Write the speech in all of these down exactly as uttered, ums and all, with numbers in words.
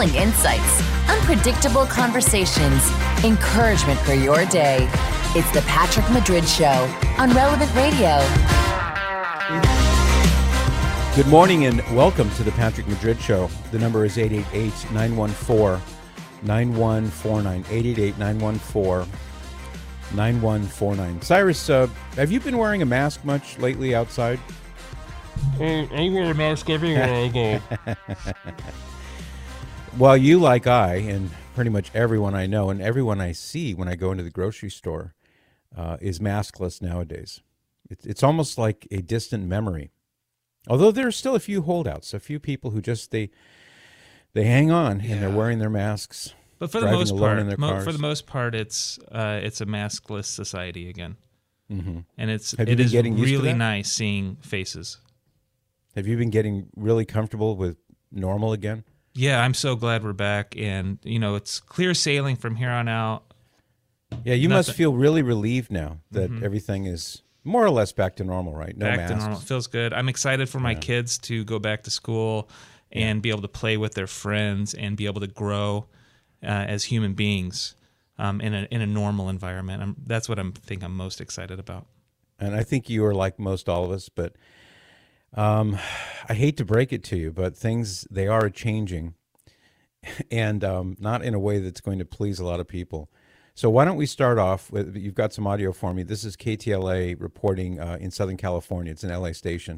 compelling insights, unpredictable conversations, encouragement for your day. It's the Patrick Madrid Show on Relevant Radio. Good morning and welcome to the Patrick Madrid Show. The number is eight eight eight, nine one four, nine one four nine, eight eight eight, nine one four, nine one four nine. Cyrus, uh, have you been wearing a mask much lately outside? I, I wear a mask everywhere I go. Well, you like I, and pretty much everyone I know, and everyone I see when I go into the grocery store uh, is maskless nowadays. It's, it's almost like a distant memory. Although there are still a few holdouts, a few people who just, they they hang on Yeah. and they're wearing their masks. But for the driving most alone part, in their mo- cars. for the most part, it's uh, it's a maskless society again, Mm-hmm. and it's Have you it been is getting used to really that? nice seeing faces. Have you been getting really comfortable with normal again? Yeah, I'm so glad we're back, and you know it's clear sailing from here on out. Yeah, you must Nothing. feel really relieved now that Mhm. everything is more or less back to normal, right? No back masks. to normal. It feels good. I'm excited for my Yeah. kids to go back to school and be able to play with their friends and be able to grow uh, as human beings um, in a in a normal environment. I'm, that's what I'm think I'm most excited about. And I think you are like most all of us, but um, I hate to break it to you, but things, they are changing, and um, not in a way that's going to please a lot of people. So why don't we start off with, you've got some audio for me. This is K T L A reporting uh, in Southern California. It's an L A station.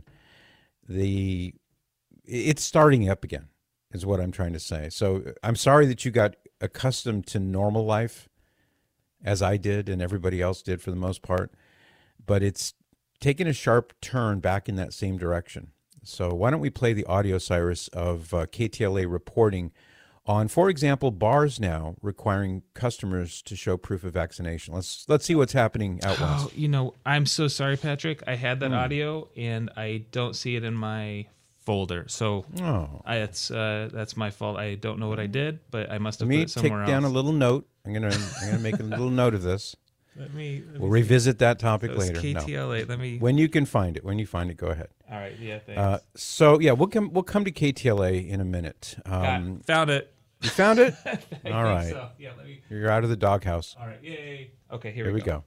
The It's starting up again, is what I'm trying to say. So I'm sorry that you got accustomed to normal life, as I did and everybody else did for the most part, but it's taken a sharp turn back in that same direction. So why don't we play the audio, Cyrus, of uh, K T L A reporting on, for example, bars now requiring customers to show proof of vaccination. Let's let's see what's happening out Oh, west. you know, I'm so sorry, Patrick. I had that Hmm. audio and I don't see it in my folder. So Oh, I, it's uh, that's my fault. I don't know what I did, but I must let have me put it take somewhere down else. a little note. I'm gonna I'm gonna make a little note of this. Let me. Let We'll me revisit that topic That was later. K No. T L A. Let me. When you can find it, when you find it, go ahead. All right. Yeah. Thanks. Uh, so yeah, we'll come we'll come to K T L A in a minute. Got Um, it. Found it. you found it? I All think right. So. Yeah. Let me. You're out of the doghouse. All right. Yay. Okay. Here, Here we, we go.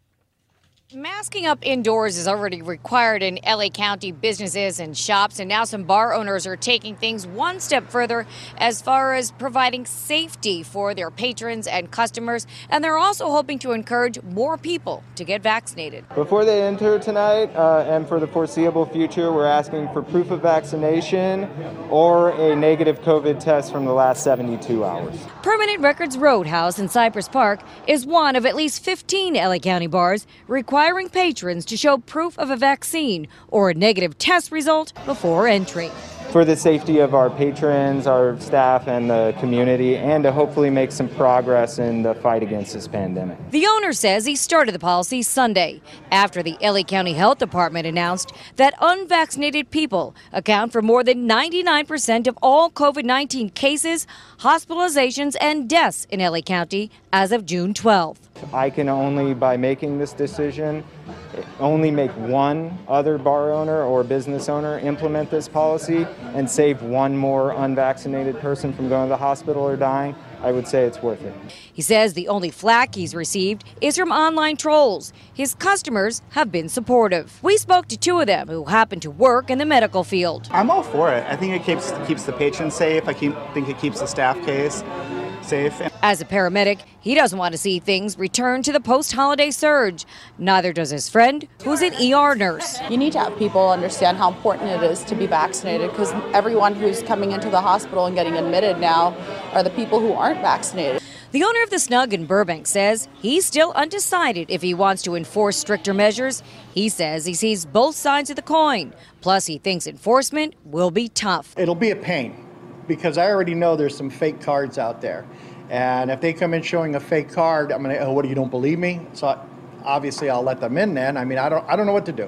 Masking up indoors is already required in L A County businesses and shops, and now some bar owners are taking things one step further as far as providing safety for their patrons and customers, and they're also hoping to encourage more people to get vaccinated. Before they enter tonight uh, and for the foreseeable future, we're asking for proof of vaccination or a negative COVID test from the last seventy-two hours. Permanent Records Roadhouse in Cypress Park is one of at least fifteen L A County bars requiring patrons to show proof of a vaccine or a negative test result before entry. For the safety of our patrons, our staff, and the community, and to hopefully make some progress in the fight against this pandemic. The owner says he started the policy Sunday after the L A County Health Department announced that unvaccinated people account for more than ninety-nine percent of all COVID nineteen cases, hospitalizations, and deaths in L A County as of June twelfth. I can only, by making this decision, only make one other bar owner or business owner implement this policy and save one more unvaccinated person from going to the hospital or dying. I would say it's worth it. He says the only flack he's received is from online trolls. His customers have been supportive. We spoke to two of them who happen to work in the medical field. I'm all for it. I think it keeps keeps the patrons safe. I keep, think it keeps the staff case safe. As a paramedic, he doesn't want to see things return to the post-holiday surge. Neither does his friend, who's an E R nurse. You need to have people understand how important it is to be vaccinated, because everyone who's coming into the hospital and getting admitted now are the people who aren't vaccinated. The owner of the Snug in Burbank says he's still undecided if he wants to enforce stricter measures. He says he sees both sides of the coin. Plus, he thinks enforcement will be tough. It'll be a pain because I already know there's some fake cards out there. And if they come in showing a fake card, I'm going to, oh, what, you don't believe me? So obviously I'll let them in then. I mean, I don't I don't know what to do.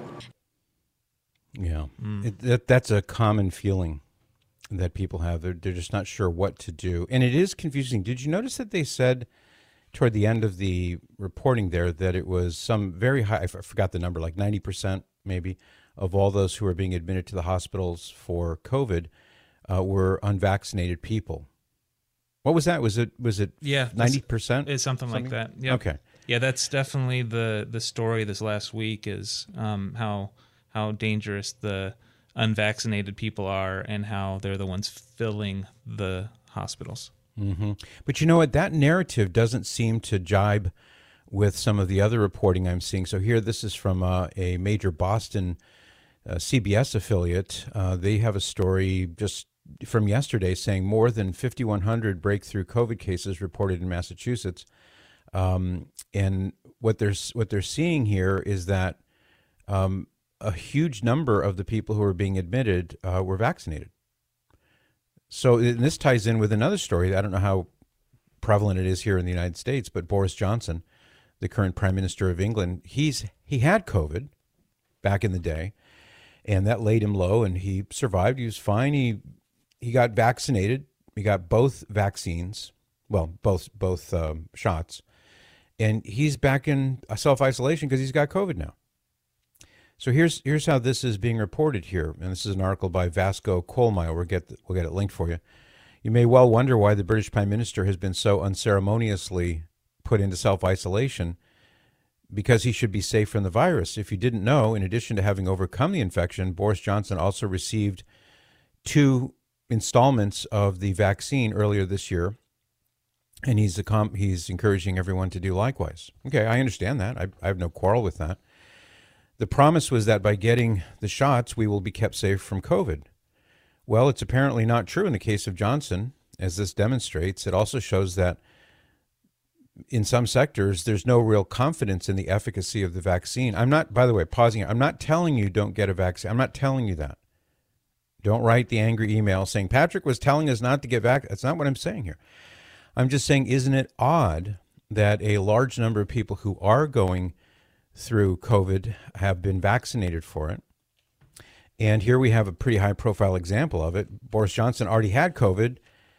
Yeah, it, that, that's a common feeling that people have. They're, they're just not sure what to do. And it is confusing. Did you notice that they said toward the end of the reporting there that it was some very high, I forgot the number, like ninety percent maybe, of all those who are being admitted to the hospitals for COVID uh, were unvaccinated people. What was that? Was it was it Yeah, ninety percent? It's something, something like that. Yep. Okay. Yeah, that's definitely the the story this last week is um, how how dangerous the unvaccinated people are and how they're the ones filling the hospitals. Mm-hmm. But you know what? That narrative doesn't seem to jibe with some of the other reporting I'm seeing. So here, this is from uh, a major Boston uh, C B S affiliate. Uh, they have a story just from yesterday saying more than fifty-one hundred breakthrough COVID cases reported in Massachusetts. Um, and what they're, what they're seeing here is that um, a huge number of the people who are being admitted uh, were vaccinated. So and this ties in with another story. I don't know how prevalent it is here in the United States, but Boris Johnson, the current Prime Minister of England, he's he had COVID back in the day, and that laid him low, and he survived. He was fine. He he got vaccinated. He got both vaccines, well, both both um, shots, and he's back in self-isolation because he's got COVID now. So here's here's how this is being reported here, and this is an article by Vasco Colmeyer. We'll get the, we'll get it linked for you. You may well wonder why the British Prime Minister has been so unceremoniously put into self-isolation, because he should be safe from the virus. If you didn't know, in addition to having overcome the infection, Boris Johnson also received two installments of the vaccine earlier this year, and he's a, he's encouraging everyone to do likewise. Okay, I understand that. I, I have no quarrel with that. The promise was that by getting the shots, we will be kept safe from COVID. Well, it's apparently not true in the case of Johnson, as this demonstrates. It also shows that in some sectors, there's no real confidence in the efficacy of the vaccine. I'm not, by the way, pausing it. I'm not telling you don't get a vaccine. I'm not telling you that. Don't write the angry email saying Patrick was telling us not to get vaccinated. That's not what I'm saying here. I'm just saying, isn't it odd that a large number of people who are going through COVID have been vaccinated for it? And here we have a pretty high profile example of it. Boris Johnson already had COVID.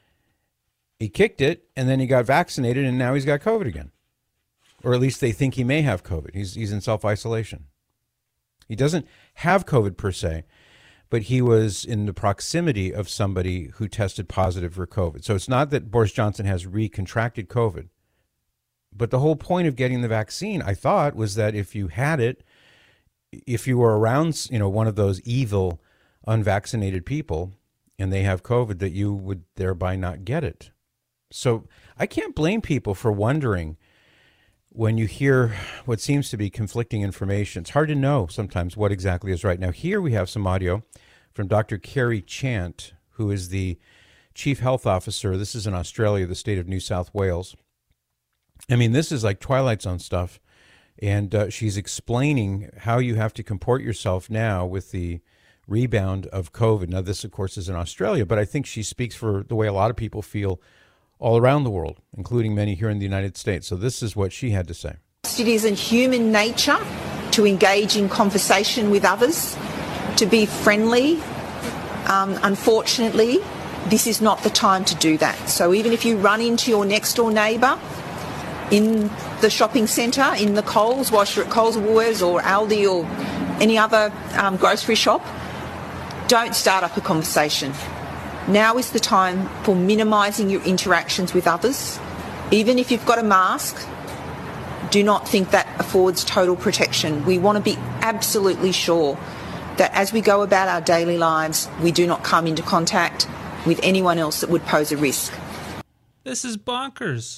He kicked it, and then he got vaccinated, and now he's got COVID again. Or at least they think he may have COVID. He's, he's in self-isolation. He doesn't have COVID per se, but he was in the proximity of somebody who tested positive for COVID. So it's not that Boris Johnson has recontracted COVID. But the whole point of getting the vaccine, I thought, was that if you had it, if you were around, you know, one of those evil, unvaccinated people, and they have COVID, that you would thereby not get it. So I can't blame people for wondering when you hear what seems to be conflicting information. It's hard to know sometimes what exactly is right. Now, here we have some audio from Doctor Kerry Chant, who is the Chief Health Officer. This is in Australia, the state of New South Wales. I mean, this is like Twilight Zone stuff. And uh, she's explaining how you have to comport yourself now with the rebound of COVID. Now, this, of course, is in Australia, but I think she speaks for the way a lot of people feel all around the world, including many here in the United States. So this is what she had to say. It is in human nature to engage in conversation with others, to be friendly. Um, unfortunately, this is not the time to do that. So even if you run into your next door neighbour in the shopping centre, in the Coles, whilst you're at Coles or Woolworths or Aldi or any other um, grocery shop, don't start up a conversation. Now is the time for minimising your interactions with others. Even if you've got a mask, do not think that affords total protection. We want to be absolutely sure that as we go about our daily lives, we do not come into contact with anyone else that would pose a risk. This is bonkers.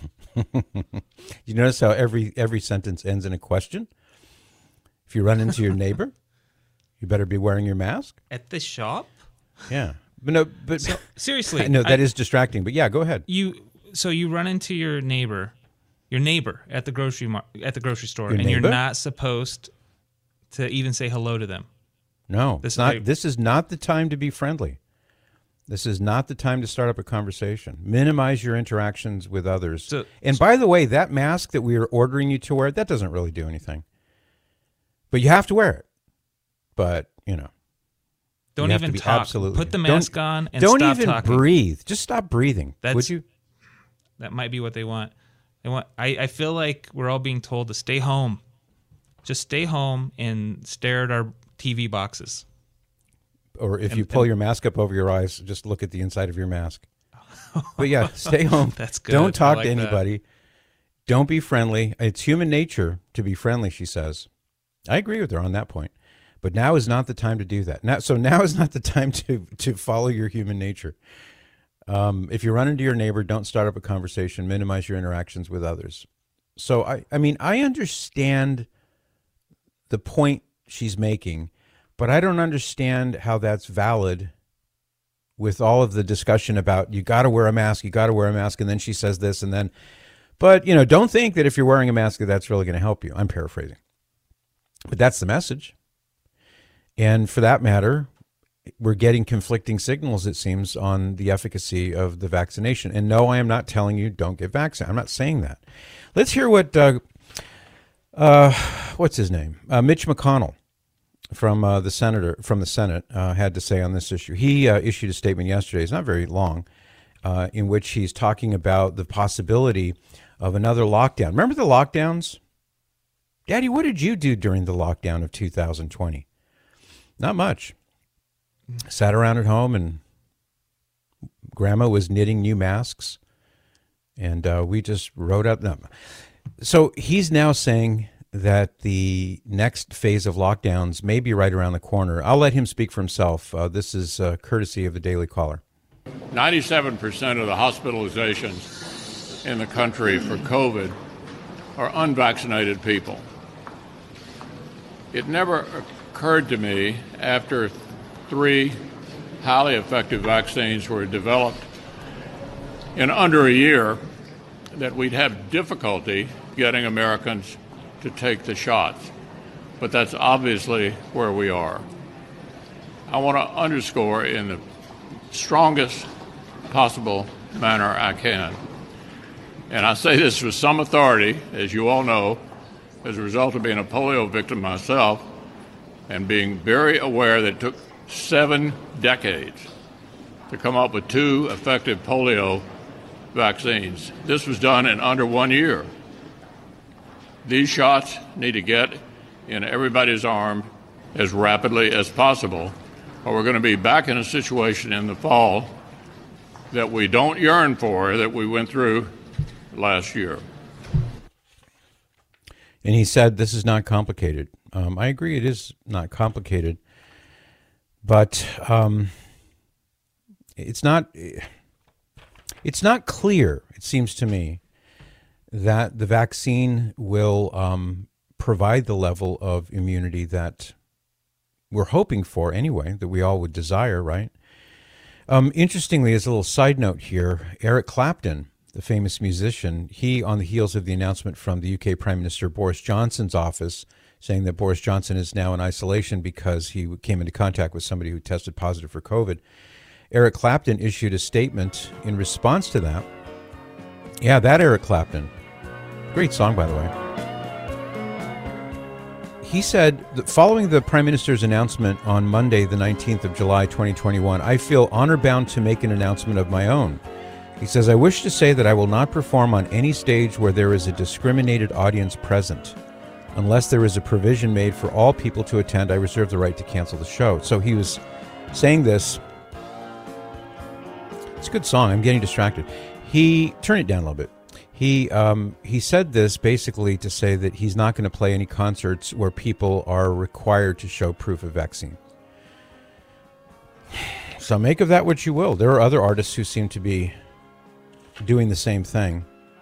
You notice how every every sentence ends in a question? If you run into your neighbor, you better be wearing your mask. At the shop? Yeah. But no, but so, seriously. No, that I, is distracting. But yeah, go ahead. You so you run into your neighbor, your neighbor at the grocery mar- at the grocery store, Your and neighbor? you're not supposed to even say hello to them. No, This it's not. is like- This is not the time to be friendly. This is not the time to start up a conversation. Minimize your interactions with others. So- and by the way, that mask that we are ordering you to wear, that doesn't really do anything. But you have to wear it. But, you know. Don't you have even to be talk. absolutely- Put the mask don't- on and don't stop even talking. breathe. Just stop breathing. That's, would you? That might be what they want. They want. I, I feel like we're all being told to stay home. Just stay home and stare at our T V boxes. Or if And- you pull and- your mask up over your eyes, just look at the inside of your mask. But yeah, stay home. That's good. Don't talk I like to anybody. That. Don't be friendly. It's human nature to be friendly, she says. I agree with her on that point. But now is not the time to do that. Now, so now is not the time to, to follow your human nature. Um, if you run into your neighbor, don't start up a conversation. Minimize your interactions with others. So, I, I mean, I understand the point she's making, but I don't understand how that's valid with all of the discussion about you got to wear a mask, you got to wear a mask, and then she says this, and then, but, you know, don't think that if you're wearing a mask that that's really going to help you. I'm paraphrasing. But that's the message. And for that matter, we're getting conflicting signals, it seems, on the efficacy of the vaccination. And no, I am not telling you don't get vaccinated. I'm not saying that. Let's hear what, uh, uh, what's his name? Uh, Mitch McConnell from uh, the senator from the Senate uh, had to say on this issue. He uh, issued a statement yesterday. It's not very long, uh, in which he's talking about the possibility of another lockdown. Remember the lockdowns? Daddy, what did you do during the lockdown of two thousand twenty? Not much. Sat around at home, and Grandma was knitting new masks, and uh, we just wrote up. No. So he's now saying that the next phase of lockdowns may be right around the corner. I'll let him speak for himself. Uh, this is uh, courtesy of the Daily Caller. ninety-seven percent of the hospitalizations in the country for COVID are unvaccinated people. It never occurred to me after three highly effective vaccines were developed in under a year that we'd have difficulty getting Americans to take the shots. But that's obviously where we are. I want to underscore in the strongest possible manner I can, and I say this with some authority, as you all know, as a result of being a polio victim myself and being very aware that it took seven decades to come up with two effective polio vaccines. This was done in under one year. These shots need to get in everybody's arm as rapidly as possible, or we're going to be back in a situation in the fall that we don't yearn for, that we went through last year. And he said this is not complicated. Um, I agree it is not complicated, but um, it's not, it's not clear, it seems to me, that the vaccine will um, provide the level of immunity that we're hoping for anyway, that we all would desire, right? Um, interestingly, as a little side note here, Eric Clapton, the famous musician, he, on the heels of the announcement from the U K Prime Minister Boris Johnson's office, saying that Boris Johnson is now in isolation because he came into contact with somebody who tested positive for COVID, Eric Clapton issued a statement in response to that. Yeah, that Eric Clapton. Great song, by the way. He said that following the Prime Minister's announcement on Monday, the nineteenth of July, twenty twenty-one, I feel honor-bound to make an announcement of my own. He says, I wish to say that I will not perform on any stage where there is a discriminated audience present. Unless there is a provision made for all people to attend, I reserve the right to cancel the show. So he was saying this. It's a good song. I'm getting distracted. He, turn it down a little bit. He um, he said this basically to say that he's not going to play any concerts where people are required to show proof of vaccine. So make of that what you will. There are other artists who seem to be doing the same thing.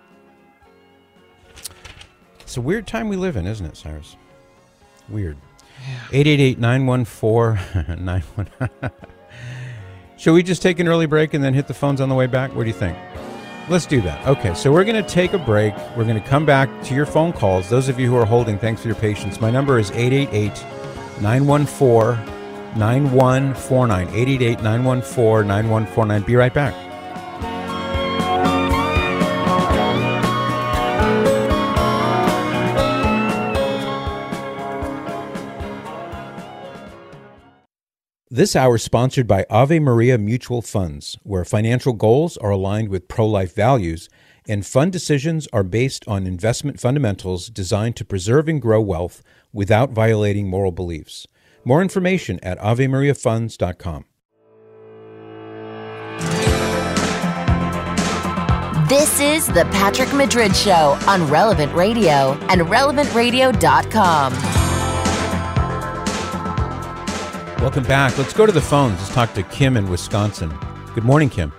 It's a weird time we live in, isn't it, Cyrus? Weird. eight eight eight, nine one four, nine one. Shall we just take an early break and then hit the phones on the way back? What do you think? Let's do that. Okay, so we're going to take a break. We're going to come back to your phone calls. Those of you who are holding, thanks for your patience. My number is eight eight eight, nine one four, nine one four nine. eight eight eight, nine one four, nine one four nine. Be right back. This hour is sponsored by Ave Maria Mutual Funds, where financial goals are aligned with pro-life values, and fund decisions are based on investment fundamentals designed to preserve and grow wealth without violating moral beliefs. More information at ave maria funds dot com. This is the Patrick Madrid Show on Relevant Radio and relevant radio dot com. Welcome back. Let's go to the phones. Let's talk to Kim in Wisconsin. Good morning, Kim.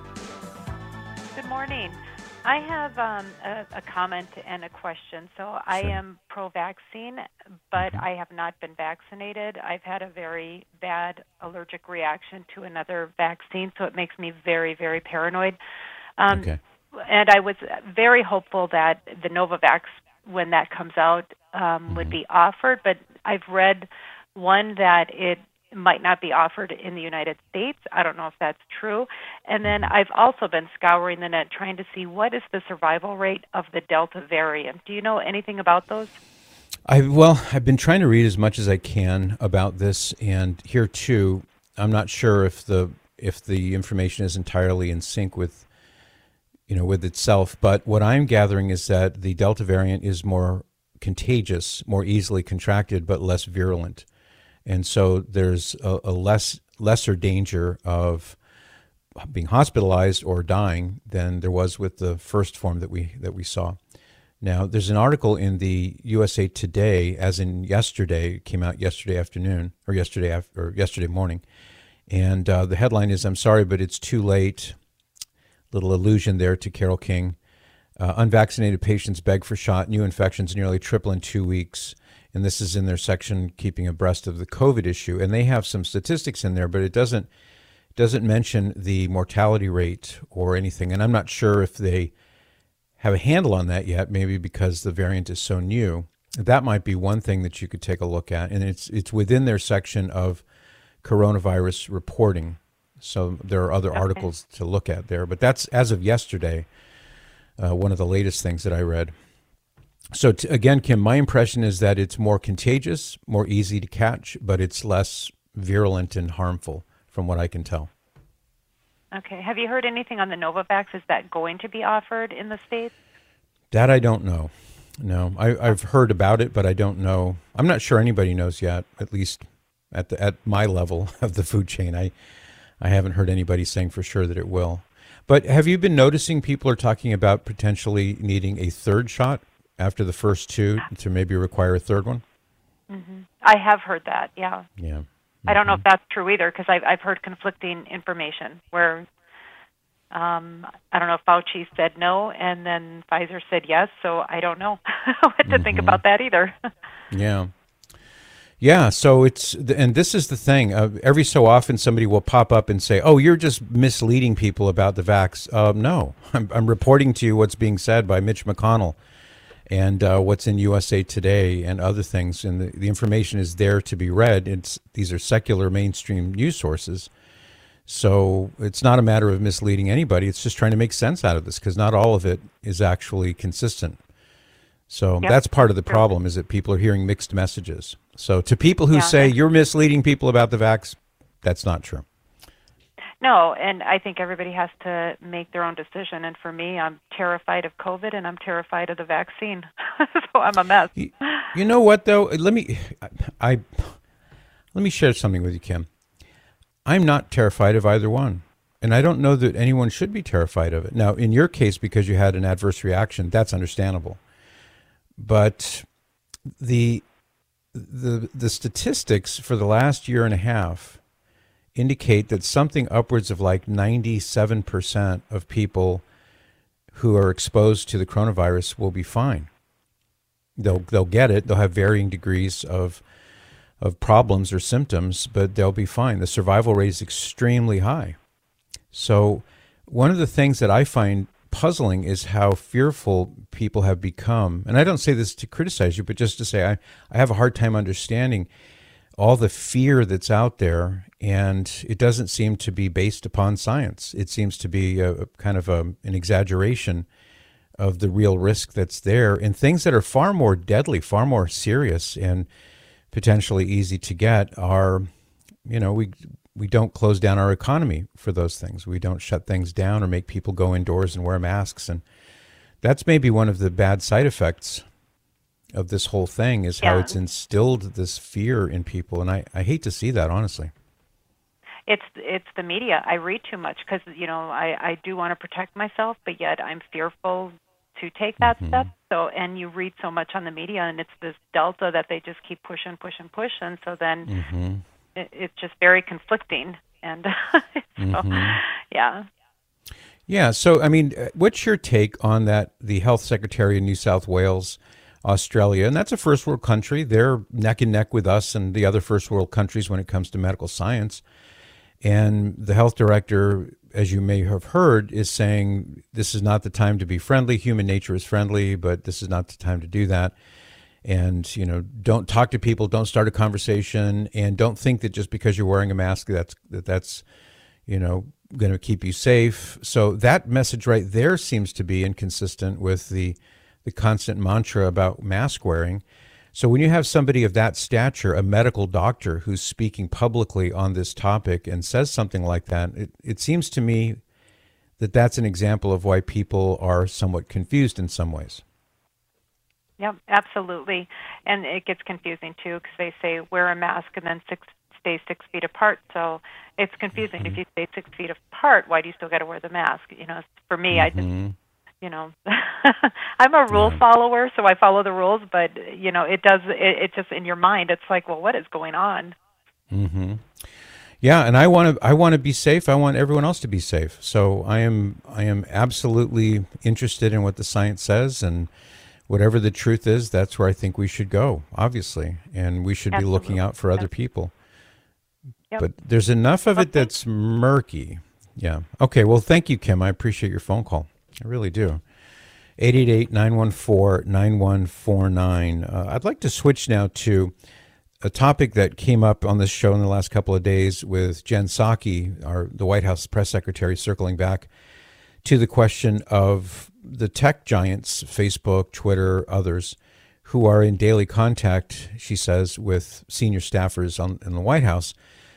Good morning. I have um, a, a comment and a question. So I Sure. am pro-vaccine, but I have not been vaccinated. I've had a very bad allergic reaction to another vaccine, so it makes me very, very paranoid. Um, Okay. And I was very hopeful that the Novavax, when that comes out, um, would be offered, but I've read one that it might not be offered in the United States. I don't know if that's true. And then I've also been scouring the net trying to see what is the survival rate of the Delta variant. Do you know anything about those? I well, I've been trying to read as much as I can about this, and here too, I'm not sure if the if the information is entirely in sync with you know with itself. But what I'm gathering is that the Delta variant is more contagious, more easily contracted, but less virulent. And so there's a, a less lesser danger of being hospitalized or dying than there was with the first form that we that we saw. Now, there's an article in the U S A Today, as in yesterday, it came out yesterday afternoon or yesterday af- or yesterday morning, and uh, the headline is, "I'm sorry, but it's too late." Little allusion there to Carole King. Uh, unvaccinated patients beg for shot. New infections nearly triple in two weeks. And this is in their section, keeping abreast of the COVID issue. And they have some statistics in there, but it doesn't doesn't mention the mortality rate or anything. And I'm not sure if they have a handle on that yet, maybe because the variant is so new. That might be one thing that you could take a look at. And it's it's within their section of coronavirus reporting. So there are other okay. articles to look at there. But that's, as of yesterday, uh, one of the latest things that I read. So t- again, Kim, my impression is that it's more contagious, more easy to catch, but it's less virulent and harmful from what I can tell. Okay. Have you heard anything on the Novavax? Is that going to be offered in the States? That I don't know. No, I, I've heard about it, but I don't know. I'm not sure anybody knows yet, at least at the, at my level of the food chain. I, I haven't heard anybody saying for sure that it will. But have you been noticing people are talking about potentially needing a third shot after the first two to maybe require a third one? Mm-hmm. I have heard that, yeah. Yeah. Mm-hmm. I don't know if that's true either, because I've, I've heard conflicting information where, um, I don't know if Fauci said no and then Pfizer said yes, so I don't know what to mm-hmm. think about that either. Yeah. Yeah, so it's, and this is the thing, uh, every so often somebody will pop up and say, oh, you're just misleading people about the vax. Uh, no, I'm, I'm reporting to you what's being said by Mitch McConnell and uh, what's in U S A Today and other things. And the, the information is there to be read. It's, these are secular mainstream news sources. So it's not a matter of misleading anybody. It's just trying to make sense out of this because not all of it is actually consistent. So yep. that's part of the problem, is that people are hearing mixed messages. So to people who yeah. say you're misleading people about the vax, that's not true. No, and I think everybody has to make their own decision. And for me, I'm terrified of COVID and I'm terrified of the vaccine. So I'm a mess. You, you know what, though? Let me, I, I, let me share something with you, Kim. I'm not terrified of either one. And I don't know that anyone should be terrified of it. Now, in your case, because you had an adverse reaction, that's understandable. But the the the statistics for the last year and a half indicate that something upwards of like ninety-seven percent of people who are exposed to the coronavirus will be fine. They'll they'll get it. They'll have varying degrees of of problems or symptoms, but they'll be fine. The survival rate is extremely high. So one of the things that I find puzzling is how fearful people have become. And I don't say this to criticize you, but just to say I, I have a hard time understanding all the fear that's out there, and it doesn't seem to be based upon science. It seems to be a, a kind of a, an exaggeration of the real risk that's there, and things that are far more deadly, far more serious, and potentially easy to get are, you know, we we don't close down our economy for those things. We don't shut things down or make people go indoors and wear masks. And that's maybe one of the bad side effects of this whole thing, is how yeah. it's instilled this fear in people. And I, I hate to see that, honestly. it's it's the media. I read too much because, you know, I, I do want to protect myself, but yet I'm fearful to take that mm-hmm. step. So, and you read so much on the media, and it's this delta that they just keep pushing, pushing, pushing. So then mm-hmm. it, it's just very conflicting. And so, mm-hmm. yeah. Yeah. So, I mean, what's your take on that? The health secretary in New South Wales, Australia, and that's a first world country. They're neck and neck with us and the other first world countries when it comes to medical science. And the health director, as you may have heard, is saying this is not the time to be friendly. Human nature is friendly, but this is not the time to do that. And, you know, don't talk to people, don't start a conversation, and don't think that just because you're wearing a mask, that's, that that's, you know, going to keep you safe. So that message right there seems to be inconsistent with the, the constant mantra about mask wearing. So when you have somebody of that stature, a medical doctor who's speaking publicly on this topic and says something like that, it, it seems to me that that's an example of why people are somewhat confused in some ways. Yep, absolutely. And it gets confusing, too, because they say wear a mask and then six, stay six feet apart. So it's confusing. Mm-hmm. If you stay six feet apart, why do you still got to wear the mask? You know, for me, mm-hmm. I just... You know, I'm a rule yeah. follower, so I follow the rules. But you know, it does. It, it just in your mind, it's like, well, what is going on? Mm-hmm. Yeah, and I want to. I want to be safe. I want everyone else to be safe. So I am. I am absolutely interested in what the science says, and whatever the truth is, that's where I think we should go. Obviously, and we should Absolutely. be looking out for other people. Yep. But there's enough of okay. it that's murky. Yeah. Okay. Well, thank you, Kim. I appreciate your phone call. I really do. eight eight eight, nine one four, nine one four nine. Uh, I'd like to switch now to a topic that came up on this show in the last couple of days with Jen Psaki, our the White House press secretary, circling back to the question of the tech giants, Facebook, Twitter, others, who are in daily contact, she says, with senior staffers on, in the White House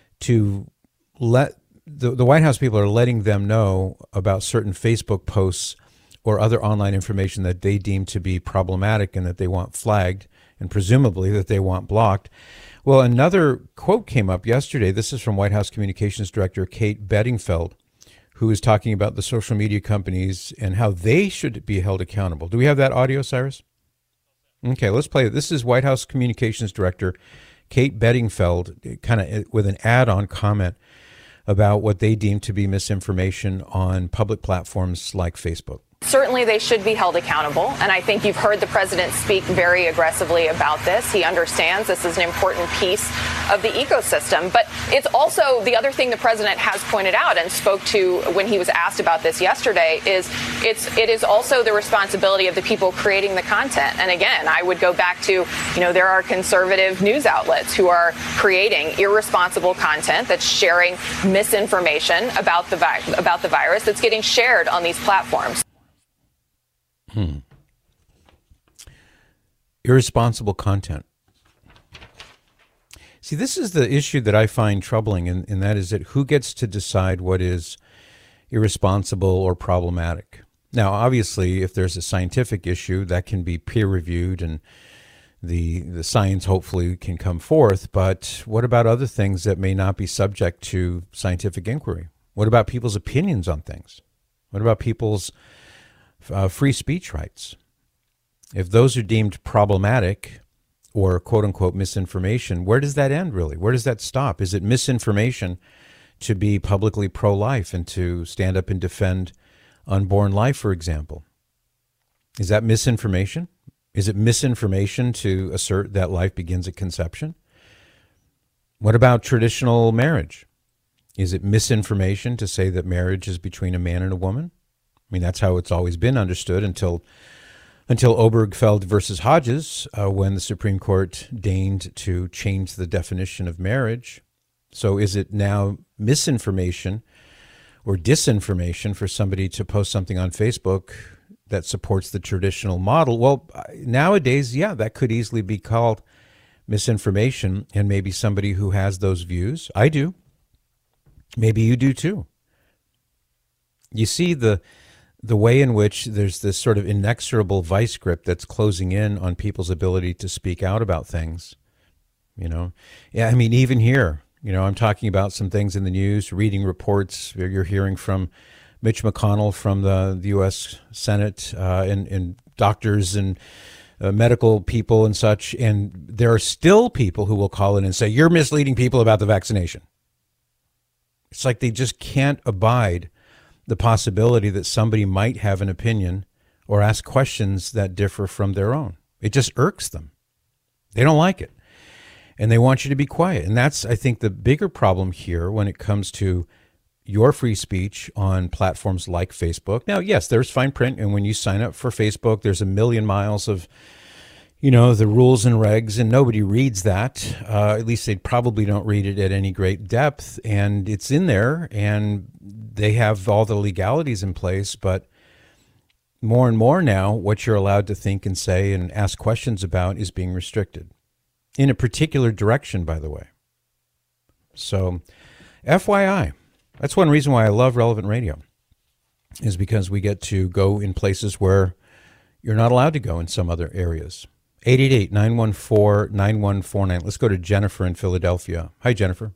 to let The, the White House people are letting them know about certain Facebook posts or other online information that they deem to be problematic and that they want flagged, and presumably that they want blocked. Well, another quote came up yesterday. This is from White House Communications Director Kate Bedingfeld, who is talking about the social media companies and how they should be held accountable. Do we have that audio, Cyrus? Okay, let's play it. This is White House Communications Director Kate Bedingfeld, kind of with an add-on comment about what they deem to be misinformation on public platforms like Facebook. Certainly they should be held accountable, and I think you've heard the president speak very aggressively about this. He understands this is an important piece of the ecosystem, but it's also the other thing the president has pointed out and spoke to when he was asked about this yesterday is it's it is also the responsibility of the people creating the content. And again, I would go back to, you know, there are conservative news outlets who are creating irresponsible content that's sharing misinformation about the vi- about the virus that's getting shared on these platforms. Hmm. Irresponsible content. See, this is the issue that I find troubling, and, and that is that who gets to decide what is irresponsible or problematic? Now, obviously, if there's a scientific issue, that can be peer-reviewed, and the the science hopefully can come forth. But what about other things that may not be subject to scientific inquiry? What about people's opinions on things? What about people's Uh, free speech rights? If those are deemed problematic or quote unquote misinformation, where does that end really? Where does that stop? Is it misinformation to be publicly pro-life and to stand up and defend unborn life, for example? Is that misinformation? Is it misinformation to assert that life begins at conception? What about traditional marriage? Is it misinformation to say that marriage is between a man and a woman? I mean, that's how it's always been understood until until Obergefell versus Hodges, uh, when the Supreme Court deigned to change the definition of marriage. So is it now misinformation or disinformation for somebody to post something on Facebook that supports the traditional model? Well, nowadays, yeah, that could easily be called misinformation, and maybe somebody who has those views. I do. Maybe you do too. You see the the way in which there's this sort of inexorable vice grip that's closing in on people's ability to speak out about things. You know, yeah, I mean, even here, You know, I'm talking about some things in the news, reading reports. You're hearing from Mitch McConnell from the, the U S Senate uh, and, and doctors and uh, medical people and such. And there are still people who will call in and say, you're misleading people about the vaccination. It's like they just can't abide the possibility that somebody might have an opinion or ask questions that differ from their own. It just irks them. They don't like it. And they want you to be quiet. And that's, I think, the bigger problem here when it comes to your free speech on platforms like Facebook. Now, yes, there's fine print. And when you sign up for Facebook, there's a million miles of, you know, the rules and regs, and nobody reads that. Uh, at least they probably don't read it at any great depth. And it's in there, and they have all the legalities in place. But more and more now, what you're allowed to think and say and ask questions about is being restricted. In a particular direction, by the way. So, F Y I, that's one reason why I love Relevant Radio, is because we get to go in places where you're not allowed to go in some other areas. eight eight eight, nine one four, nine one four nine. Let's go to Jennifer in Philadelphia. Hi, Jennifer.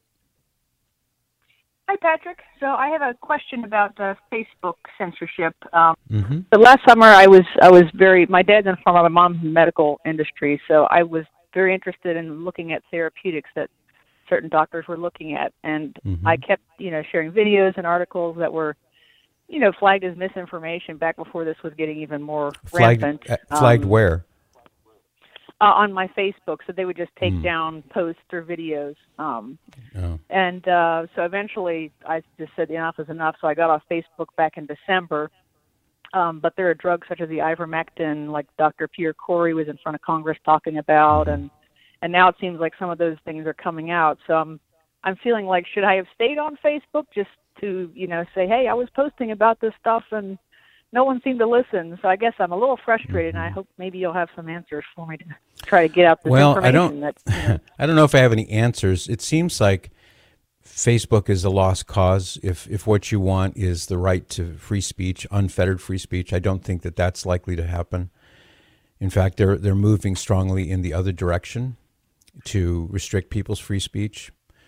Hi, Patrick. So I have a question about uh, Facebook censorship. Um, mm-hmm. The last summer, I was I was very. My dad's in farm. My mom's in the medical industry, so I was very interested in looking at therapeutics that certain doctors were looking at, and mm-hmm. I kept, you know, sharing videos and articles that were, you know, flagged as misinformation back before this was getting even more flagged, rampant. Uh, flagged um, where? Uh, on my Facebook, so they would just take mm. down posts or videos. Um, oh. And uh, so eventually I just said enough is enough, so I got off Facebook back in December. Um, but there are drugs such as the ivermectin, like Doctor Pierre Corey was in front of Congress talking about, and and now it seems like some of those things are coming out. So I'm I'm feeling like, should I have stayed on Facebook just to, you know, say, hey, I was posting about this stuff and no one seemed to listen. So I guess I'm a little frustrated, mm-hmm. and I hope maybe you'll have some answers for me to try to get out this well, information. I don't, that, you know. I don't know if I have any answers. It seems like Facebook is a lost cause. If if what you want is the right to free speech, unfettered free speech, I don't think that that's likely to happen. In fact, they're they're moving strongly in the other direction to restrict people's free speech.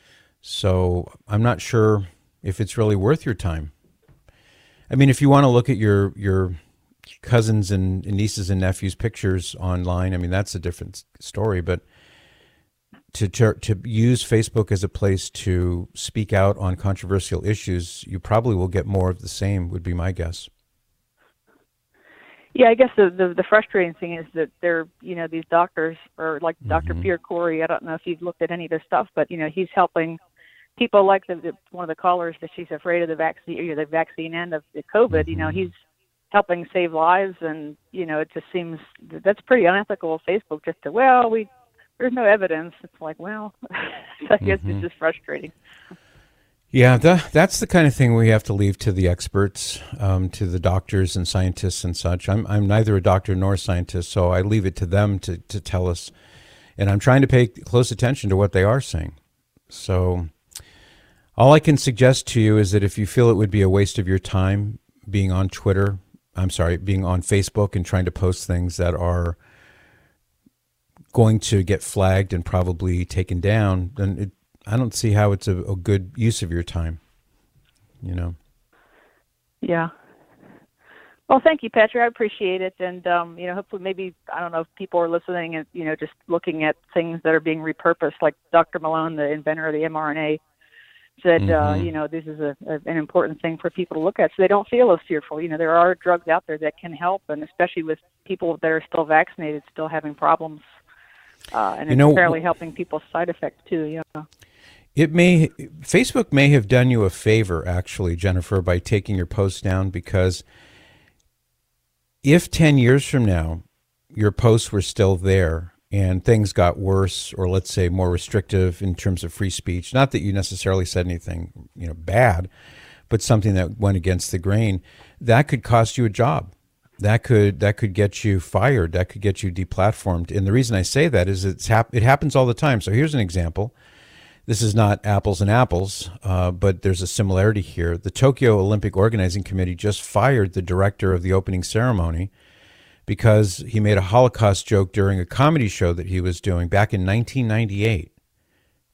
So I'm not sure if it's really worth your time. I mean, if you want to look at your your cousins and nieces and nephews' pictures online, I mean, that's a different story. But to, to to use Facebook as a place to speak out on controversial issues, you probably will get more of the same, would be my guess. Yeah, I guess the, the the frustrating thing is that they're, you know, these doctors, or like mm-hmm. Doctor Pierre Corey, I don't know if you've looked at any of this stuff, but, you know, he's helping people like the, the one of the callers that she's afraid of the vaccine, or the vaccine and of the COVID, mm-hmm. you know, he's helping save lives, and, you know, it just seems that's pretty unethical of Facebook just to, well, we there's no evidence. It's like, well, I guess mm-hmm. it's just frustrating. Yeah, that, that's the kind of thing we have to leave to the experts, um, to the doctors and scientists and such. I'm I'm neither a doctor nor a scientist, so I leave it to them to, to tell us. And I'm trying to pay close attention to what they are saying. So all I can suggest to you is that if you feel it would be a waste of your time being on Twitter, I'm sorry, being on Facebook and trying to post things that are going to get flagged and probably taken down, then it, I don't see how it's a, a good use of your time, you know? Yeah. Well, thank you, Patrick. I appreciate it. And, um, you know, hopefully maybe, I don't know if people are listening and, you know, just looking at things that are being repurposed, like Doctor Malone, the inventor of the mRNA, said, mm-hmm. uh, you know, this is a, a, an important thing for people to look at so they don't feel as fearful. You know, there are drugs out there that can help, and especially with people that are still vaccinated, still having problems. Uh, and you it's know, apparently helping people's side effects too. Yeah. It may Facebook may have done you a favor, actually, Jennifer, by taking your post down, because if ten years from now your posts were still there and things got worse, or let's say more restrictive in terms of free speech, not that you necessarily said anything, you know, bad, but something that went against the grain, that could cost you a job. That could that could get you fired. That could get you deplatformed. And the reason I say that is it's hap- it happens all the time. So here's an example. This is not apples and apples, uh, but there's a similarity here. The Tokyo Olympic Organizing Committee just fired the director of the opening ceremony because he made a Holocaust joke during a comedy show that he was doing back in nineteen ninety-eight.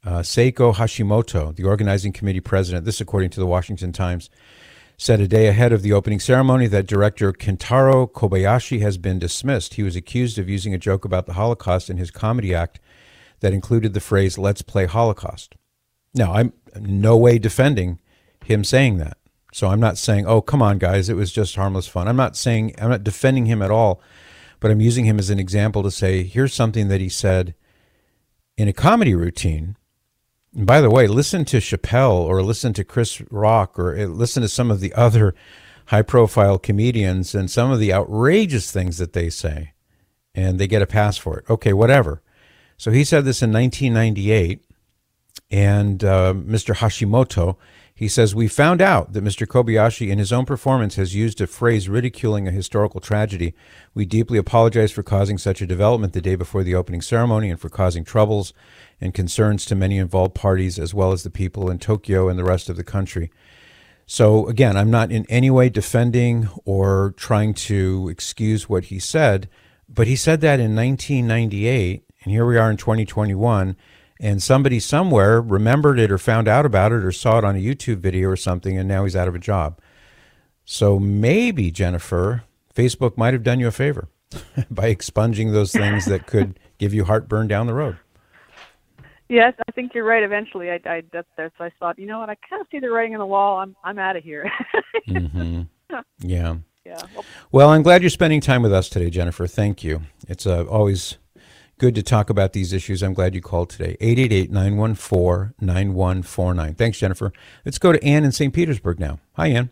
Uh, Seiko Hashimoto, the organizing committee president, this according to the Washington Times, said a day ahead of the opening ceremony that director Kentaro Kobayashi has been dismissed. He was accused of using a joke about the Holocaust in his comedy act that included the phrase, "Let's play Holocaust." Now, I'm in no way defending him saying that. So I'm not saying, oh, come on, guys, it was just harmless fun. I'm not saying, I'm not defending him at all, but I'm using him as an example to say, here's something that he said in a comedy routine. And by the way, listen to Chappelle or listen to Chris Rock or listen to some of the other high-profile comedians and some of the outrageous things that they say, and they get a pass for it. Okay, whatever. So he said this in nineteen ninety-eight, and uh, Mister Hashimoto, he says, we found out that Mister Kobayashi in his own performance has used a phrase ridiculing a historical tragedy. We deeply apologize for causing such a development the day before the opening ceremony and for causing troubles and concerns to many involved parties as well as the people in Tokyo and the rest of the country. So again, I'm not in any way defending or trying to excuse what he said, but he said that in nineteen ninety-eight, and here we are in twenty twenty-one, and somebody somewhere remembered it or found out about it or saw it on a YouTube video or something, and now he's out of a job. So maybe, Jennifer, Facebook might have done you a favor by expunging those things that could give you heartburn down the road. Yes, I think you're right. Eventually, I, I that's, that's I thought, you know what? I kind of see the writing on the wall. I'm I'm out of here. Mm-hmm. Yeah. Yeah. Well, I'm glad you're spending time with us today, Jennifer. Thank you. It's uh, always good to talk about these issues. I'm glad you called today. eight eight eight, nine one four, nine one four nine. Thanks, Jennifer. Let's go to Ann in Saint Petersburg now. Hi, Ann.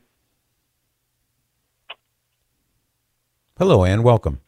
Hello, Ann. Welcome.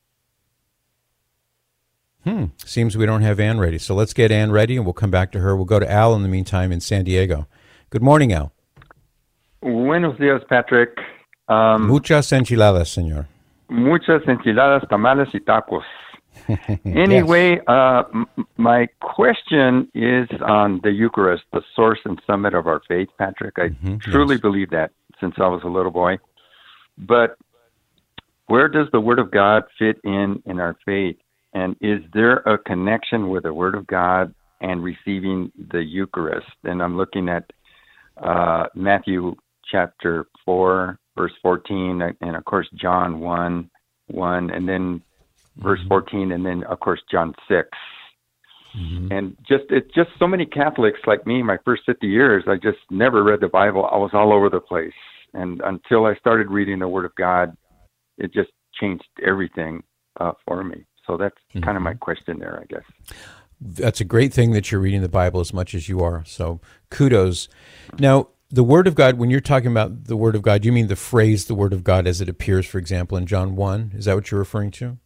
Hmm. Seems we don't have Ann ready. So let's get Ann ready, and we'll come back to her. We'll go to Al in the meantime in San Diego. Good morning, Al. Buenos días, Patrick. Um, Muchas enchiladas, señor. Muchas enchiladas, tamales, y tacos. Anyway, yes. uh, m- my question is on the Eucharist, the source and summit of our faith, Patrick. I mm-hmm. truly yes. believe that since I was a little boy. But where does the Word of God fit in in our faith? And is there a connection with the Word of God and receiving the Eucharist? And I'm looking at uh, Matthew chapter four, verse fourteen, and of course John one, one, and then verse fourteen, and then of course John six. Mm-hmm. And just it's just so many Catholics like me, my first fifty years, I just never read the Bible. I was all over the place. And until I started reading the Word of God, it just changed everything uh, for me. So that's mm-hmm. kind of my question there, I guess. That's a great thing that you're reading the Bible as much as you are. So kudos. Now, the Word of God, when you're talking about the Word of God, you mean the phrase the Word of God as it appears, for example, in John one? Is that what you're referring to?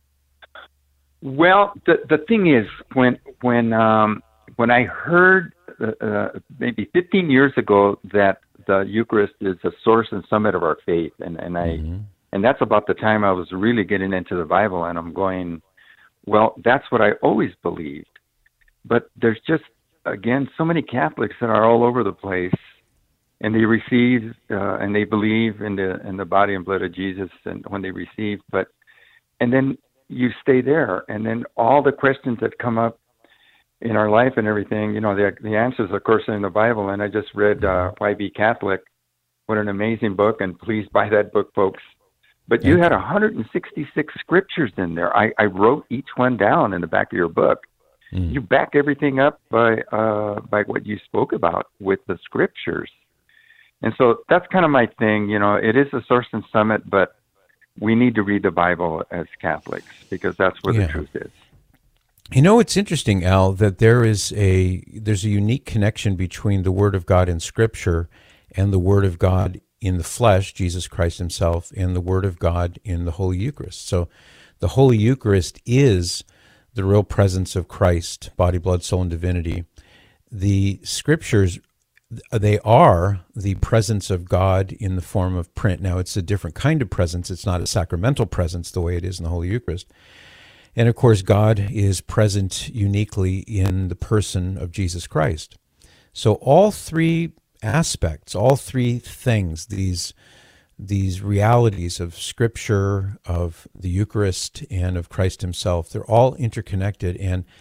Well, the the thing is, when when um, when I heard uh, uh, maybe fifteen years ago that the Eucharist is the source and summit of our faith, and, and I mm-hmm. and that's about the time I was really getting into the Bible, and I'm going, well, that's what I always believed. But there's just, again, so many Catholics that are all over the place, and they receive uh, and they believe in the in the body and blood of Jesus, and when they receive, but and then you stay there, and then all the questions that come up in our life and everything, you know, the the answers, of course, are in the Bible. And I just read uh, Why Be Catholic? What an amazing book, and please buy that book, folks. But you had one hundred sixty-six scriptures in there. I, I wrote each one down in the back of your book. Mm. You back everything up by uh, by what you spoke about with the scriptures. And so that's kind of my thing. You know, it is a source and summit, but we need to read the Bible as Catholics because that's where yeah. the truth is. You know, it's interesting, Al, that there is a there's a unique connection between the Word of God in Scripture and the Word of God in the flesh, Jesus Christ himself, and the Word of God in the Holy Eucharist. So the Holy Eucharist is the real presence of Christ, body, blood, soul, and divinity. The Scriptures, they are the presence of God in the form of print. Now, it's a different kind of presence. It's not a sacramental presence the way it is in the Holy Eucharist. And, of course, God is present uniquely in the person of Jesus Christ. So all three aspects, all three things, these these realities of Scripture, of the Eucharist, and of Christ himself, they're all interconnected. And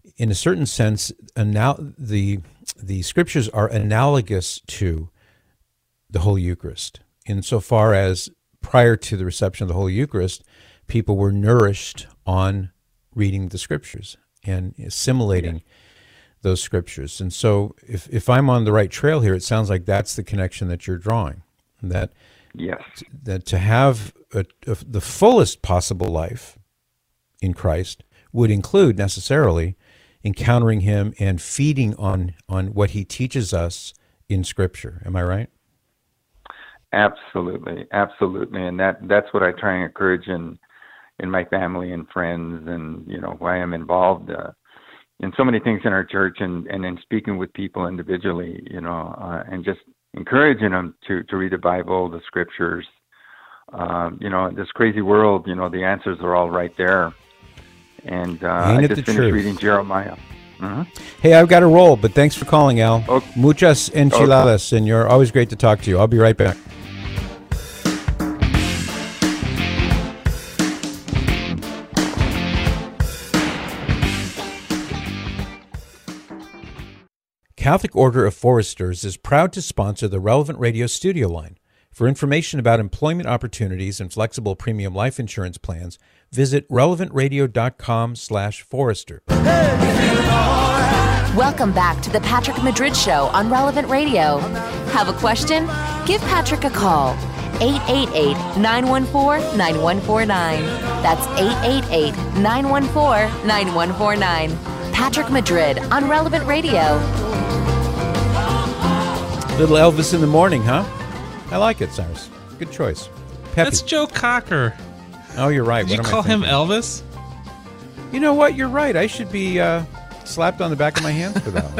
in a certain sense, anal- the the scriptures are analogous to the Holy Eucharist, insofar as prior to the reception of the Holy Eucharist, people were nourished on reading the scriptures and assimilating yeah. those scriptures. And so if, if I'm on the right trail here, it sounds like that's the connection that you're drawing, that, yes. that to have a, a, the fullest possible life in Christ would include necessarily encountering him and feeding on, on what he teaches us in Scripture. Am I right? Absolutely, absolutely, and that that's what I try and encourage in in my family and friends, and you know why I'm involved uh, in so many things in our church, and, and in speaking with people individually, you know, uh, and just encouraging them to, to read the Bible, the Scriptures. Um, you know, in this crazy world, you know, the answers are all right there. And uh, I just finished truth. reading Jeremiah. Mm-hmm. Hey, I've got to roll, but thanks for calling, Al. Okay. Muchas enchiladas, okay. And you're always great to talk to you. I'll be right back. Catholic Order of Foresters is proud to sponsor the Relevant Radio studio line. For information about employment opportunities and flexible premium life insurance plans, visit relevant radio dot com slash forester. Welcome back to the Patrick Madrid Show on Relevant Radio. Have a question? Give Patrick a call. eight eight eight, nine one four, nine one four nine. That's eight eight eight, nine one four, nine one four nine. Patrick Madrid on Relevant Radio. Little Elvis in the morning, huh? I like it, Cyrus. Good choice. Peppy. That's Joe Cocker. Oh, you're right. Did what you call him Elvis? You know what? You're right. I should be uh, slapped on the back of my hands for that one.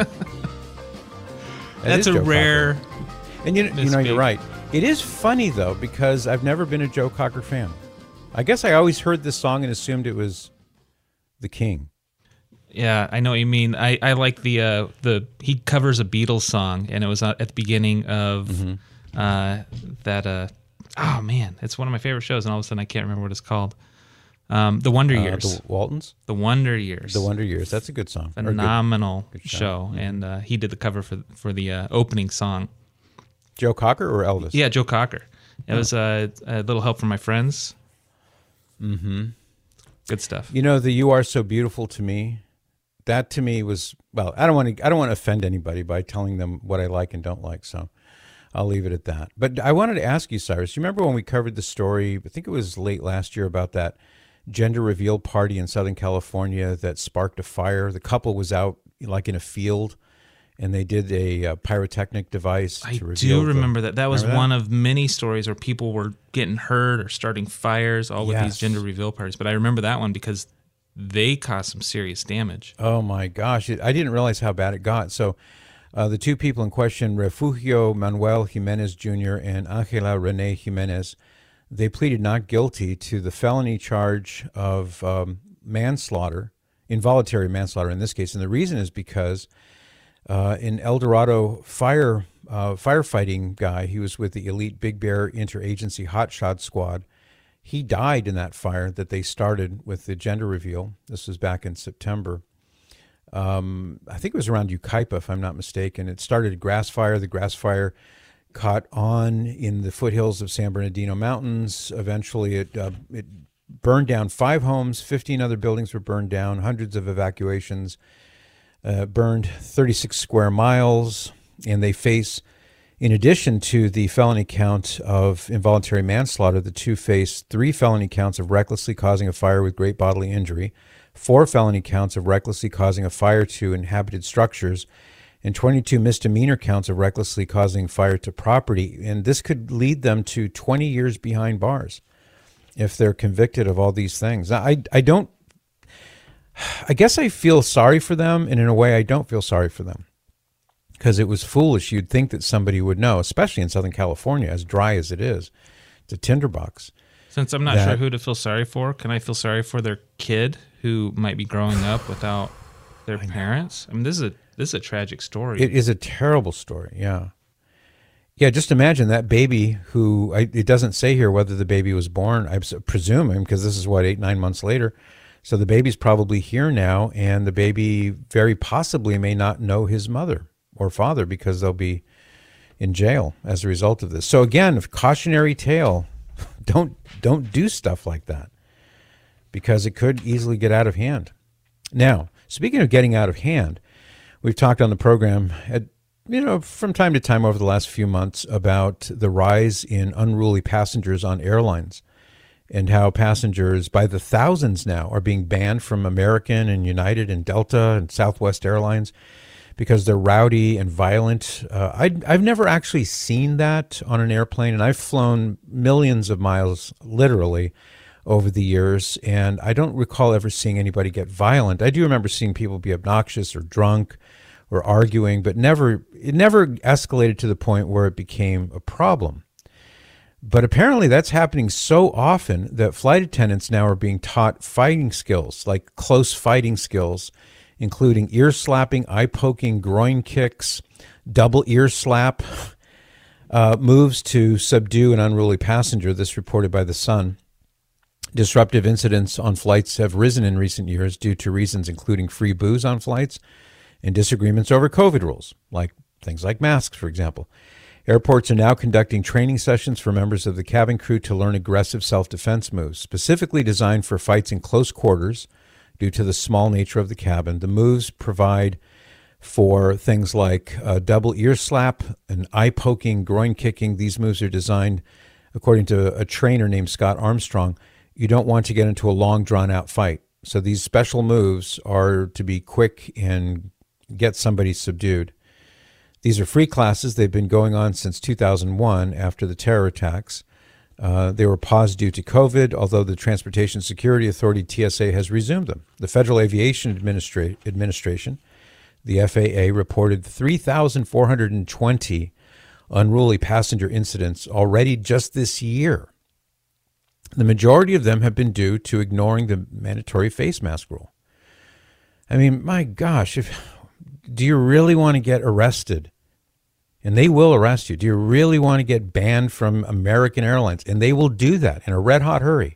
that That's a Joe rare. Cocker. And you, you know, you're right. It is funny though, because I've never been a Joe Cocker fan. I guess I always heard this song and assumed it was the King. Yeah, I know what you mean. I, I like the uh, the he covers a Beatles song, and it was at the beginning of mm-hmm. uh, that. Uh, oh man, it's one of my favorite shows, and all of a sudden I can't remember what it's called. Um, the Wonder Years. Uh, the Waltons. The Wonder Years. The Wonder Years. That's a good song. Phenomenal good, good show, show. Mm-hmm. and uh, he did the cover for for the uh, opening song. Joe Cocker or Elvis? Yeah, Joe Cocker. It oh. was uh, a little help from my friends. Mm-hmm. Good stuff. You know, the "You Are So Beautiful to Me." That to me was, well, I don't want to I don't want to offend anybody by telling them what I like and don't like, so I'll leave it at that. But I wanted to ask you, Cyrus, you remember when we covered the story, I think it was late last year, about that gender reveal party in Southern California that sparked a fire? The couple was out like in a field, and they did a, a pyrotechnic device I to reveal. I do remember the, that. That was that? one of many stories where people were getting hurt or starting fires, all with yes. these gender reveal parties. But I remember that one because they caused some serious damage. Oh my gosh. It, I didn't realize how bad it got. So uh, the two people in question, Refugio Manuel Jimenez Junior and Angela Rene Jimenez, they pleaded not guilty to the felony charge of um, manslaughter, involuntary manslaughter in this case. And the reason is because uh, an El Dorado fire uh, firefighting guy, he was with the elite Big Bear Interagency Hotshot Squad. He died in that fire that they started with the gender reveal. This was back in September. Um, I think it was around Yucaipa, if I'm not mistaken. It started a grass fire. The grass fire caught on in the foothills of San Bernardino Mountains. Eventually, it uh, it burned down five homes. fifteen other buildings were burned down. Hundreds of evacuations. Uh, burned thirty-six square miles. And they face, in addition to the felony count of involuntary manslaughter, the two face three felony counts of recklessly causing a fire with great bodily injury, four felony counts of recklessly causing a fire to inhabited structures, and twenty-two misdemeanor counts of recklessly causing fire to property. And this could lead them to twenty years behind bars if they're convicted of all these things. Now, I, I don't, I guess I feel sorry for them, and in a way I don't feel sorry for them. Because it was foolish. You'd think that somebody would know, especially in Southern California, as dry as it is. It's a tinderbox. Since I'm not that, sure who to feel sorry for, can I feel sorry for their kid who might be growing up without their I parents? I mean, this is a this is a tragic story. It is a terrible story. Yeah, yeah. Just imagine that baby who I, it doesn't say here whether the baby was born. I'm presuming because this is what eight nine months later. So the baby's probably here now, and the baby very possibly may not know his mother or father because they'll be in jail as a result of this. So again, cautionary tale, don't don't do stuff like that because it could easily get out of hand. Now, speaking of getting out of hand, we've talked on the program at, you know, from time to time over the last few months about the rise in unruly passengers on airlines and how passengers by the thousands now are being banned from American and United and Delta and Southwest Airlines because they're rowdy and violent. Uh, I, I've never actually seen that on an airplane, and I've flown millions of miles, literally, over the years, and I don't recall ever seeing anybody get violent. I do remember seeing people be obnoxious or drunk or arguing, but never it never escalated to the point where it became a problem. But apparently that's happening so often that flight attendants now are being taught fighting skills, like close fighting skills, including ear slapping, eye poking, groin kicks, double ear slap, uh, moves to subdue an unruly passenger. This reported by The Sun. Disruptive incidents on flights have risen in recent years due to reasons including free booze on flights and disagreements over COVID rules, like things like masks, for example. Airports are now conducting training sessions for members of the cabin crew to learn aggressive self-defense moves, specifically designed for fights in close quarters due to the small nature of the cabin. The moves provide for things like a double ear slap, an eye poking, groin kicking. These moves are designed, according to a trainer named Scott Armstrong. You don't want to get into a long, drawn-out fight. So these special moves are to be quick and get somebody subdued. These are free classes. They've been going on since two thousand one after the terror attacks. Uh, they were paused due to COVID, although the Transportation Security Authority, T S A, has resumed them. The Federal Aviation Administra- Administration, the F A A, reported three thousand four hundred twenty unruly passenger incidents already just this year. The majority of them have been due to ignoring the mandatory face mask rule. I mean, my gosh, if, do you really want to get arrested? And they will arrest you. Do you really want to get banned from American Airlines? And they will do that in a red hot hurry.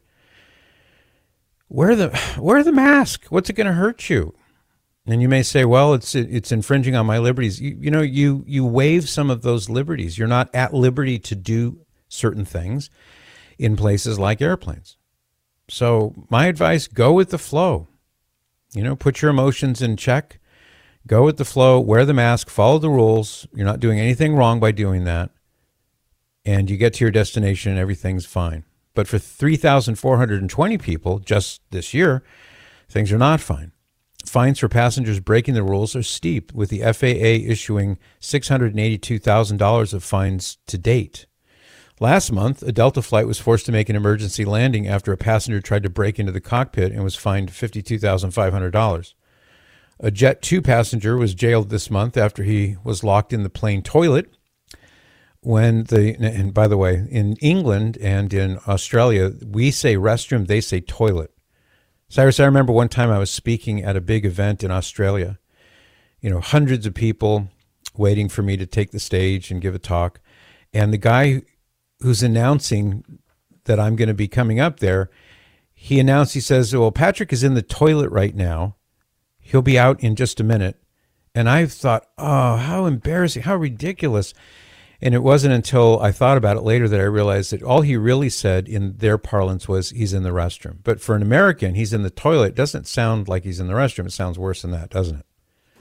Wear the wear the mask. What's it going to hurt you? And you may say, well, it's it's infringing on my liberties. You, you know, you you waive some of those liberties. You're not at liberty to do certain things in places like airplanes. So my advice, go with the flow. You know, put your emotions in check. Go with the flow, wear the mask, follow the rules. You're not doing anything wrong by doing that. And you get to your destination and everything's fine. But for three thousand four hundred twenty people just this year, things are not fine. Fines for passengers breaking the rules are steep, with the F A A issuing six hundred eighty-two thousand dollars of fines to date. Last month, a Delta flight was forced to make an emergency landing after a passenger tried to break into the cockpit and was fined fifty-two thousand five hundred dollars. A Jet two passenger was jailed this month after he was locked in the plane toilet. When the, and by the way, in England and in Australia, we say restroom, they say toilet. Cyrus, I remember one time I was speaking at a big event in Australia. You know, hundreds of people waiting for me to take the stage and give a talk. And the guy who's announcing that I'm going to be coming up there, he announced, he says, well, Patrick is in the toilet right now. He'll be out in just a minute. And I thought, oh, how embarrassing, how ridiculous. And it wasn't until I thought about it later that I realized that all he really said in their parlance was he's in the restroom. But for an American, he's in the toilet. It doesn't sound like he's in the restroom. It sounds worse than that, doesn't it?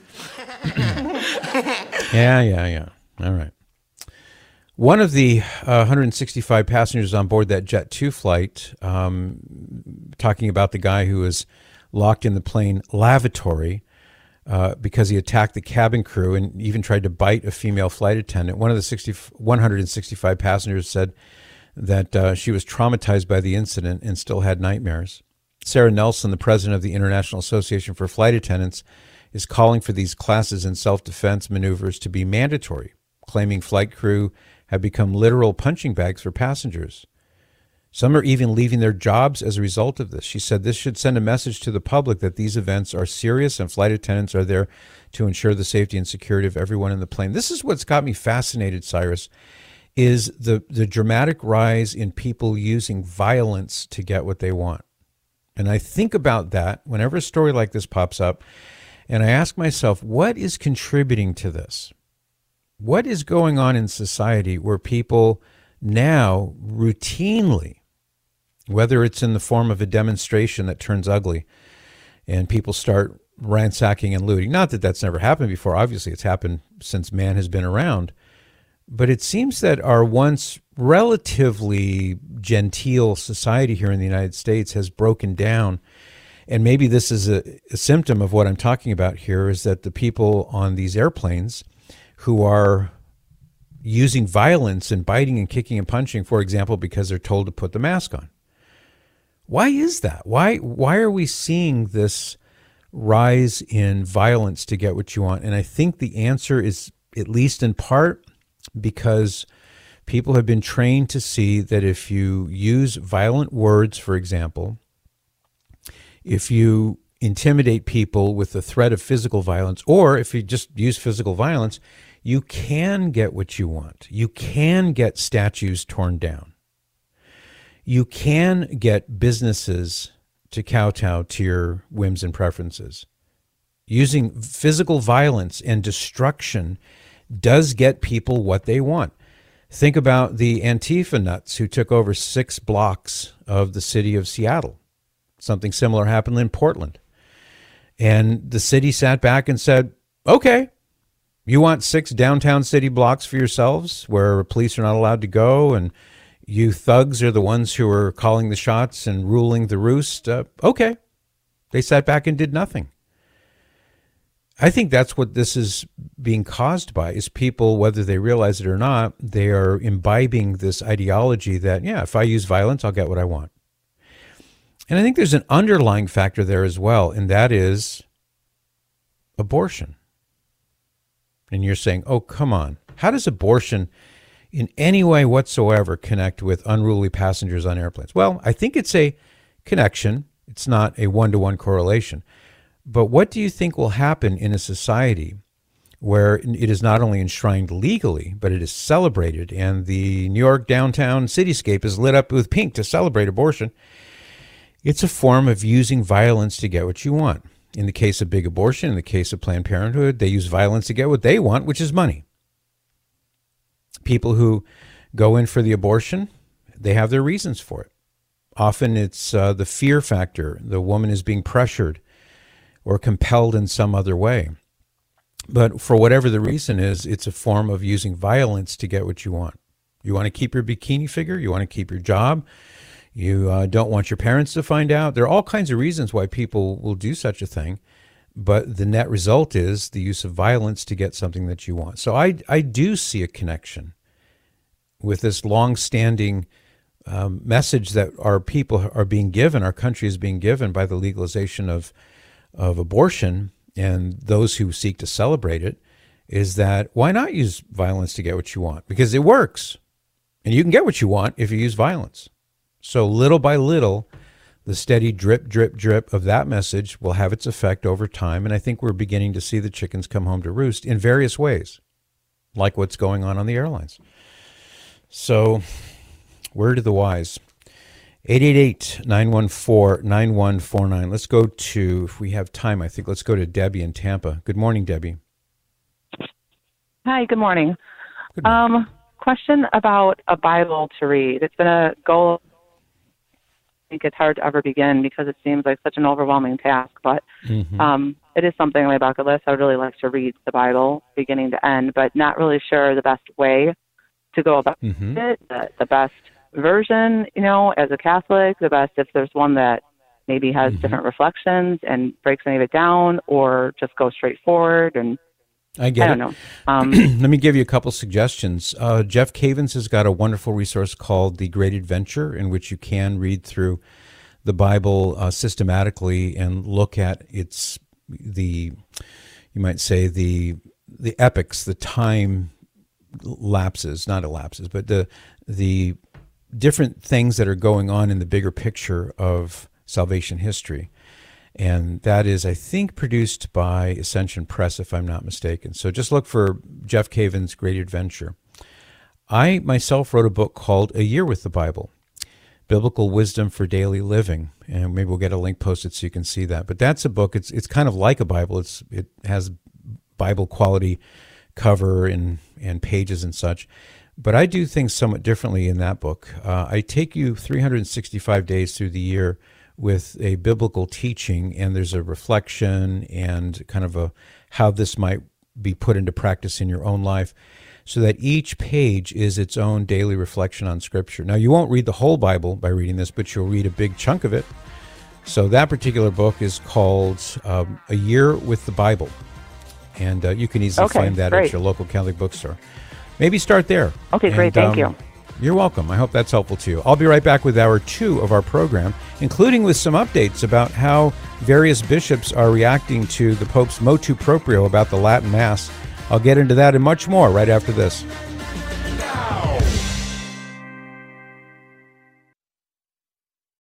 yeah, yeah, yeah. All right. One of the uh, one hundred sixty-five passengers on board that Jet two flight, um, talking about the guy who was locked in the plane lavatory uh, because he attacked the cabin crew and even tried to bite a female flight attendant. One of the sixty, one hundred sixty-five passengers said that uh, she was traumatized by the incident and still had nightmares. Sarah Nelson, the president of the International Association for Flight Attendants, is calling for these classes in self-defense maneuvers to be mandatory, claiming flight crew have become literal punching bags for passengers. Some are even leaving their jobs as a result of this. She said this should send a message to the public that these events are serious and flight attendants are there to ensure the safety and security of everyone in the plane. This is what's got me fascinated, Cyrus, is the, the dramatic rise in people using violence to get what they want. And I think about that whenever a story like this pops up, and I ask myself, what is contributing to this? What is going on in society where people now routinely, whether it's in the form of a demonstration that turns ugly and people start ransacking and looting, not that that's never happened before, obviously it's happened since man has been around, but it seems that our once relatively genteel society here in the United States has broken down. And maybe this is a, a symptom of what I'm talking about here, is that the people on these airplanes who are using violence and biting and kicking and punching, for example, because they're told to put the mask on. Why is that? Why, why are we seeing this rise in violence to get what you want? And I think the answer is, at least in part, because people have been trained to see that if you use violent words, for example, if you intimidate people with the threat of physical violence, or if you just use physical violence, you can get what you want. You can get statues torn down. You can get businesses to kowtow to your whims and preferences. Using physical violence and destruction does get people what they want. Think about the Antifa nuts who took over six blocks of the city of Seattle. Something similar happened in Portland. And the city sat back and said, okay, you want six downtown city blocks for yourselves where police are not allowed to go, and you thugs are the ones who are calling the shots and ruling the roost? Uh, okay. They sat back and did nothing. I think that's what this is being caused by, is people, whether they realize it or not, they are imbibing this ideology that, yeah, if I use violence, I'll get what I want. And I think there's an underlying factor there as well, and that is abortion. And you're saying, oh, come on. How does abortion in any way whatsoever connect with unruly passengers on airplanes? Well, I think it's a connection. It's not a one-to-one correlation. But what do you think will happen in a society where it is not only enshrined legally, but it is celebrated, and the New York downtown cityscape is lit up with pink to celebrate abortion? It's a form of using violence to get what you want. In the case of big abortion, in the case of Planned Parenthood, they use violence to get what they want, which is money. People who go in for the abortion, they have their reasons for it. Often it's uh, the fear factor. The woman is being pressured or compelled in some other way. But for whatever the reason is, it's a form of using violence to get what you want. You want to keep your bikini figure? You want to keep your job? You uh, don't want your parents to find out? There are all kinds of reasons why people will do such a thing. But the net result is the use of violence to get something that you want. So I, I do see a connection with this long-standing um, message that our people are being given, our country is being given by the legalization of of abortion, and those who seek to celebrate it, is that why not use violence to get what you want? Because it works. And you can get what you want if you use violence. So little by little, the steady drip, drip, drip of that message will have its effect over time. And I think we're beginning to see the chickens come home to roost in various ways, like what's going on on the airlines. So, word to the wise. eight eight eight, nine one four, nine one four nine. Let's go to, if we have time, I think, let's go to Debbie in Tampa. Good morning, Debbie. Hi, good morning. Good morning. Um, question about a Bible to read. It's been a goal. I think it's hard to ever begin because it seems like such an overwhelming task, but Mm-hmm. um, it is something on my bucket list. I would really like to read the Bible beginning to end, but not really sure the best way to go about Mhm. it, the, the best version, you know, as a Catholic, the best if there's one that maybe has Mhm. different reflections and breaks any of it down, or just go straight forward. And I get I it. don't know. Um, Let me give you a couple suggestions. Uh, Jeff Cavins has got a wonderful resource called The Great Adventure, in which you can read through the Bible uh, systematically and look at its, the, you might say, the the epics, the time lapses, not elapses, but the the different things that are going on in the bigger picture of salvation history. And that is, I think, produced by Ascension Press, if I'm not mistaken. So just look for Jeff Cavins' Great Adventure. I myself wrote a book called A Year with the Bible. Biblical Wisdom for Daily Living, and maybe we'll get a link posted so you can see that. But that's a book. It's it's kind of like a Bible. It's it has Bible quality cover and and pages and such. But I do things somewhat differently in that book. Uh, I take you three hundred sixty-five days through the year with a biblical teaching, and there's a reflection and kind of a how this might be put into practice in your own life, so that each page is its own daily reflection on Scripture. Now, you won't read the whole Bible by reading this, but you'll read a big chunk of it. So that particular book is called um, A Year with the Bible, and uh, you can easily Okay, find that great. at your local Catholic bookstore. Maybe start there. Okay, And, great. Thank um, you. You're welcome. I hope that's helpful to you. I'll be right back with hour two of our program, including with some updates about how various bishops are reacting to the Pope's motu proprio about the Latin Mass. I'll get into that and much more right after this.